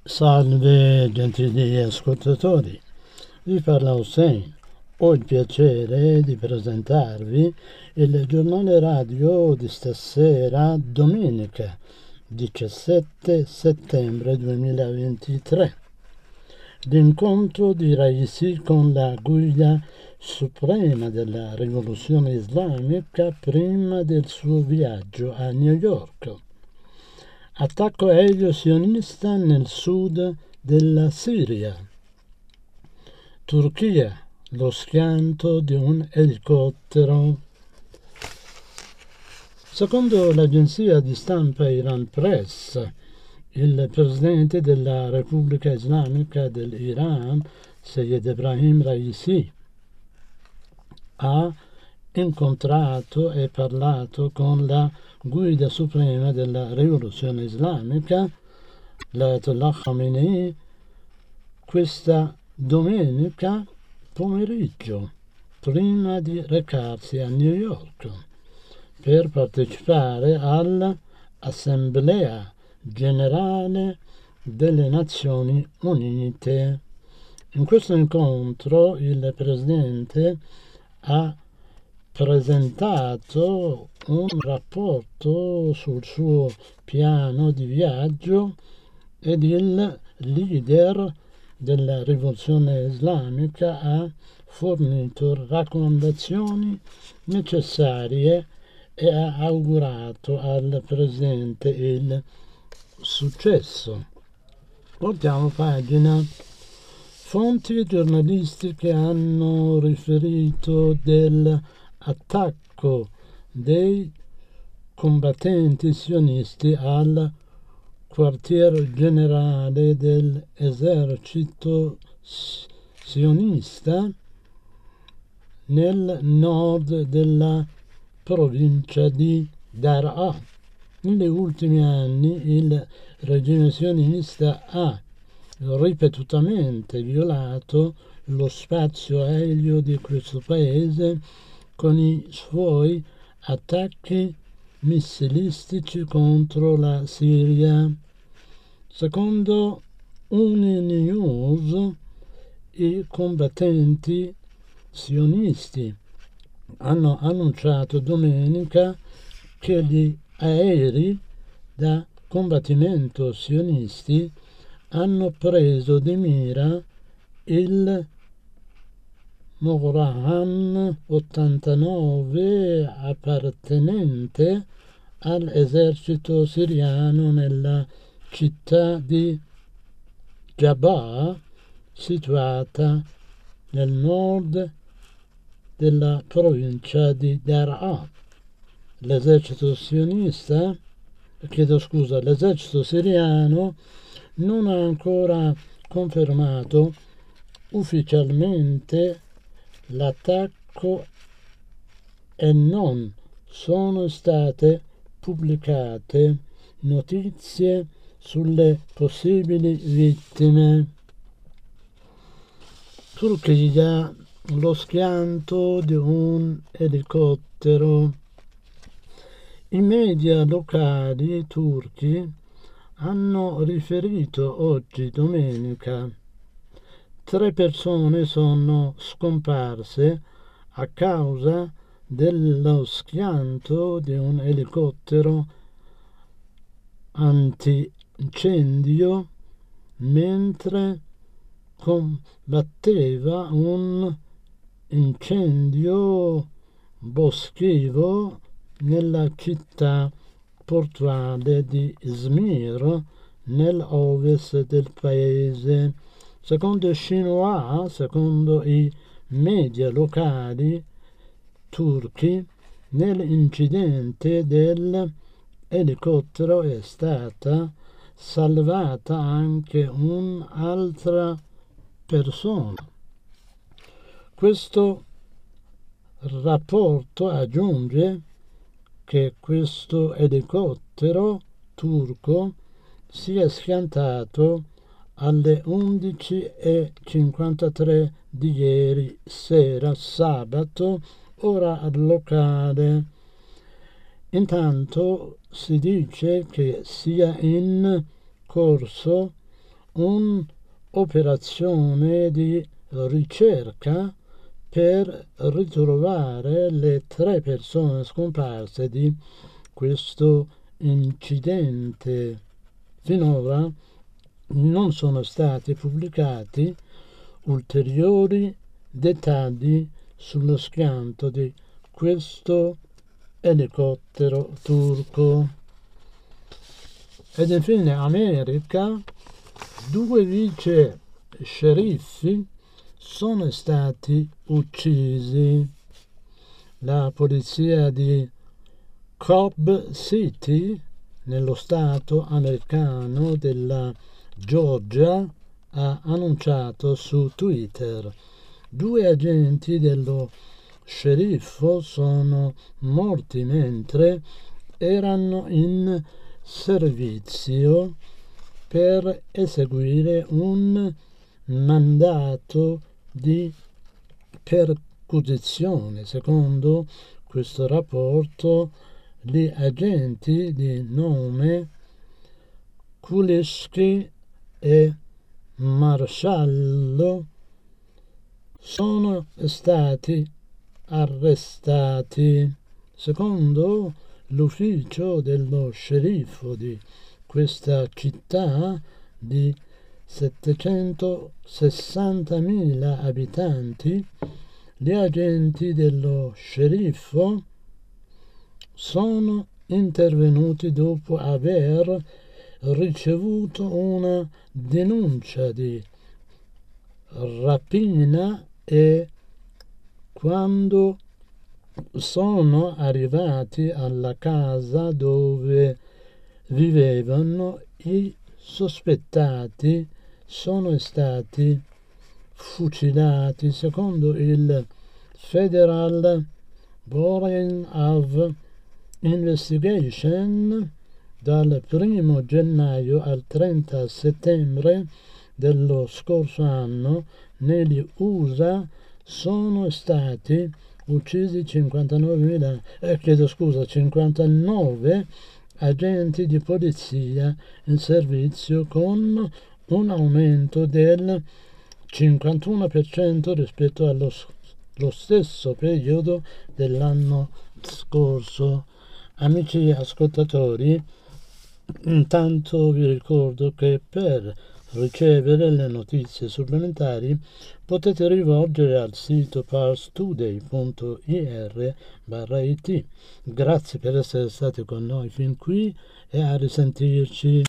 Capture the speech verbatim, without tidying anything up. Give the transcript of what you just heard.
Salve gentili ascoltatori, vi parla Hussein. Ho il piacere di presentarvi il giornale radio di stasera, domenica diciassette settembre duemilaventitré. L'incontro di Raisi con la guida suprema della rivoluzione islamica prima del suo viaggio a New York. Attacco aereo sionista nel sud della Siria. Turchia, lo schianto di un elicottero. Secondo l'agenzia di stampa Iran Press, il presidente della Repubblica Islamica dell'Iran, Seyed Ebrahim Raisi, ha incontrato e parlato con la guida suprema della rivoluzione islamica, l'Ayatollah Khamenei, questa domenica pomeriggio, prima di recarsi a New York per partecipare all'Assemblea Generale delle Nazioni Unite. In questo incontro il presidente ha presentato un rapporto sul suo piano di viaggio ed il leader della rivoluzione islamica ha fornito raccomandazioni necessarie e ha augurato al presidente il successo. Voltiamo pagina. Fonti giornalistiche hanno riferito dell'attacco dei combattenti sionisti al quartier generale dell'esercito sionista nel nord della provincia di Daraa. Negli ultimi anni il regime sionista ha ripetutamente violato lo spazio aereo di questo paese con i suoi attacchi missilistici contro la Siria. Secondo Uninews, i combattenti sionisti hanno annunciato domenica che gli aerei da combattimento sionisti hanno preso di mira il Moghrahan ottantanove appartenente all'esercito siriano nella città di Jabaa, situata nel nord della provincia di Daraa. L'esercito sionista, chiedo scusa, l'esercito siriano non ha ancora confermato ufficialmente l'attacco e non sono state pubblicate notizie sulle possibili vittime. Turchia, lo schianto di un elicottero. I media locali turchi hanno riferito oggi domenica tre persone sono scomparse a causa dello schianto di un elicottero antincendio mentre combatteva un incendio boschivo nella città portuale di Izmir, nell'ovest del paese. Secondo Xinhua, secondo i media locali turchi, nell'incidente dell'elicottero è stata salvata anche un'altra persona. Questo rapporto aggiunge che questo elicottero turco si è schiantato alle undici e cinquantatré di ieri sera, sabato, ora locale. Intanto si dice che sia in corso un'operazione di ricerca per ritrovare le tre persone scomparse di questo incidente. Finora non sono stati pubblicati ulteriori dettagli sullo schianto di questo elicottero turco. Ed infine America, due vice sceriffi sono stati uccisi. La polizia di Cobb City, nello stato americano della Georgia, ha annunciato su Twitter: due agenti dello sceriffo sono morti mentre erano in servizio per eseguire un mandato di perquisizione. Secondo questo rapporto, gli agenti di nome Kuliski e Marshallo sono stati arrestati. Secondo l'ufficio dello sceriffo di questa città di settecentosessantamila abitanti, gli agenti dello sceriffo sono intervenuti dopo aver ricevuto una denuncia di rapina e quando sono arrivati alla casa dove vivevano, i sospettati sono stati fucilati. Secondo il Federal Bureau of Investigation, dal primo gennaio al trenta settembre dello scorso anno negli U S A sono stati uccisi cinquantanovemila, eh, chiedo scusa, cinquantanove agenti di polizia in servizio, con un aumento del cinquantuno per cento rispetto allo lo stesso periodo dell'anno scorso. Amici ascoltatori, intanto vi ricordo che per ricevere le notizie supplementari potete rivolgere al sito parstoday punto ir barra it. Grazie per essere stati con noi fin qui e a risentirci.